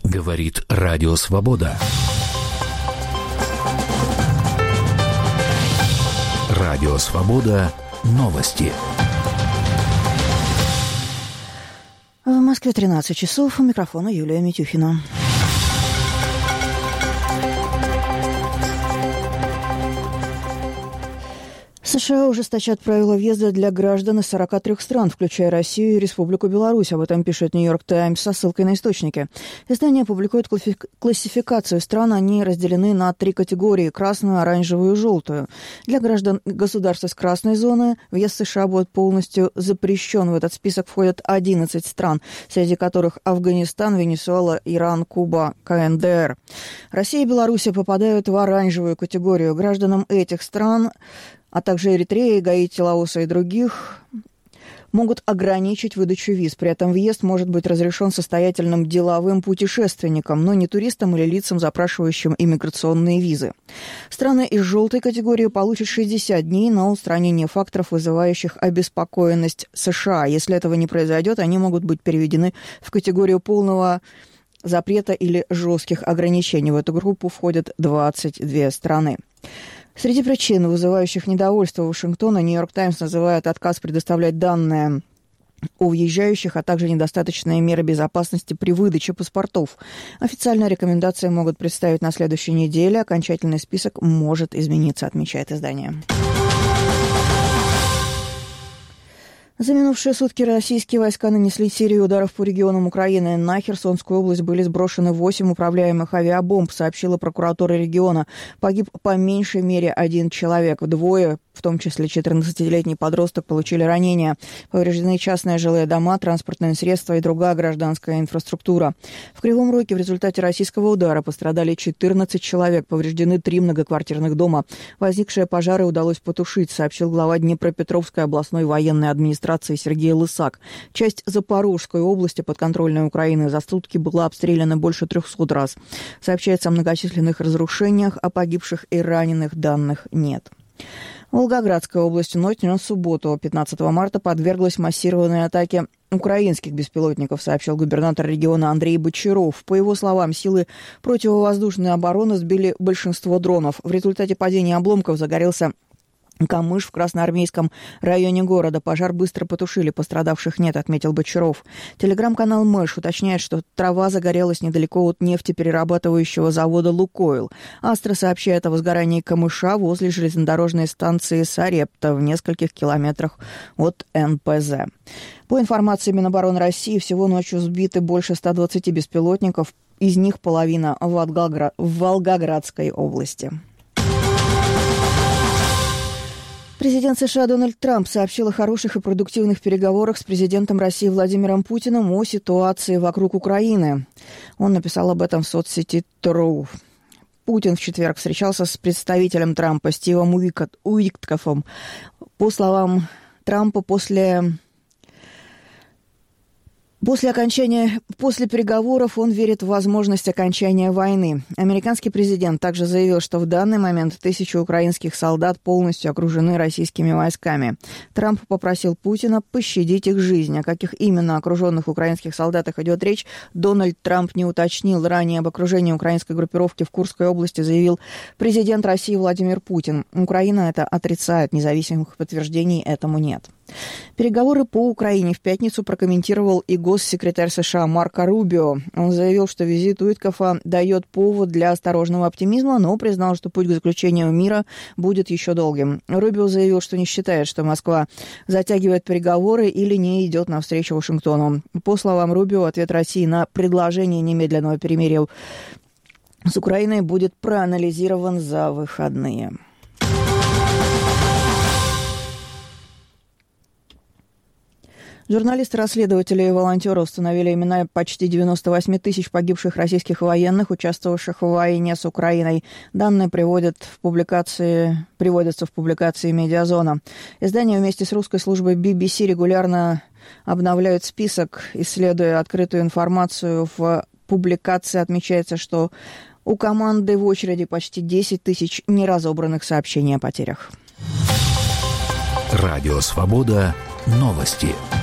Говорит Радио Свобода. Радио Свобода. Новости. В Москве 13 часов. У микрофона Юлия Митюхина. США ужесточат правила въезда для граждан из 43 стран, включая Россию и Республику Беларусь. Об этом пишет «Нью-Йорк Таймс» со ссылкой на источники. Издание публикует классификацию стран. Они разделены на 3 категории – красную, оранжевую и желтую. Для граждан государств из красной зоны въезд в США будет полностью запрещен. В этот список входят 11 стран, среди которых Афганистан, Венесуэла, Иран, Куба, КНДР. Россия и Беларусь попадают в оранжевую категорию. Гражданам этих стран, а также Эритреи, Гаити, Лаоса и других, могут ограничить выдачу виз. При этом въезд может быть разрешен состоятельным деловым путешественникам, но не туристам или лицам, запрашивающим иммиграционные визы. Страны из желтой категории получат 60 дней на устранение факторов, вызывающих обеспокоенность США. Если этого не произойдет, они могут быть переведены в категорию полного запрета или жестких ограничений. В эту группу входят 22 страны. Среди причин, вызывающих недовольство Вашингтона, «Нью-Йорк Таймс» называет отказ предоставлять данные о въезжающих, а также недостаточные меры безопасности при выдаче паспортов. Официальные рекомендации могут представить на следующей неделе. Окончательный список может измениться, отмечает издание. За минувшие сутки российские войска нанесли серию ударов по регионам Украины. На Херсонскую область были сброшены 8 управляемых авиабомб, сообщила прокуратура региона. Погиб по меньшей мере 1 человек. Двое, в том числе 14-летний подросток, получили ранения. Повреждены частные жилые дома, транспортные средства и другая гражданская инфраструктура. В Кривом Роге в результате российского удара пострадали 14 человек. Повреждены 3 многоквартирных дома. Возникшие пожары удалось потушить, сообщил глава Днепропетровской областной военной администрации Сергей Лысак. Часть Запорожской области, подконтрольной Украины, за сутки была обстреляна больше 300 раз. Сообщается о многочисленных разрушениях, о погибших и раненых данных нет. Волгоградская область ночью на субботу, 15 марта, подверглась массированной атаке украинских беспилотников, сообщил губернатор региона Андрей Бочаров. По его словам, силы противовоздушной обороны сбили большинство дронов. В результате падения обломков загорелся Камыш в Красноармейском районе города. Пожар быстро потушили, пострадавших нет, отметил Бочаров. Телеграм-канал Мэш уточняет, что трава загорелась недалеко от нефтеперерабатывающего завода «Лукойл». Астра сообщает о возгорании камыша возле железнодорожной станции Сарепта в нескольких километрах от НПЗ. По информации Минобороны России, всего ночью сбиты больше 120 беспилотников, из них половина в Волгоградской области. Президент США Дональд Трамп сообщил о хороших и продуктивных переговорах с президентом России Владимиром Путиным о ситуации вокруг Украины. Он написал об этом в соцсети True. Путин в четверг встречался с представителем Трампа Стивом Уиткофом. По словам Трампа, после переговоров он верит в возможность окончания войны. Американский президент также заявил, что в данный момент 1000 украинских солдат полностью окружены российскими войсками. Трамп попросил Путина пощадить их жизнь. О каких именно окруженных украинских солдатах идет речь, Дональд Трамп не уточнил. Ранее об окружении украинской группировки в Курской области заявил президент России Владимир Путин. Украина это отрицает, независимых подтверждений этому нет. Переговоры по Украине в пятницу прокомментировал и госсекретарь США Марко Рубио. Он заявил, что визит Уиткофа дает повод для осторожного оптимизма, но признал, что путь к заключению мира будет еще долгим. Рубио заявил, что не считает, что Москва затягивает переговоры или не идет навстречу Вашингтону. По словам Рубио, ответ России на предложение немедленного перемирия с Украиной будет проанализирован за выходные. Журналисты, расследователи и волонтеры установили имена почти 98 тысяч погибших российских военных, участвовавших в войне с Украиной. Данные приводятся в публикации «Медиазона». Издание вместе с русской службой BBC регулярно обновляют список, исследуя открытую информацию. В публикации отмечается, что у команды в очереди почти 10 тысяч неразобранных сообщений о потерях. Радио «Свобода». Новости.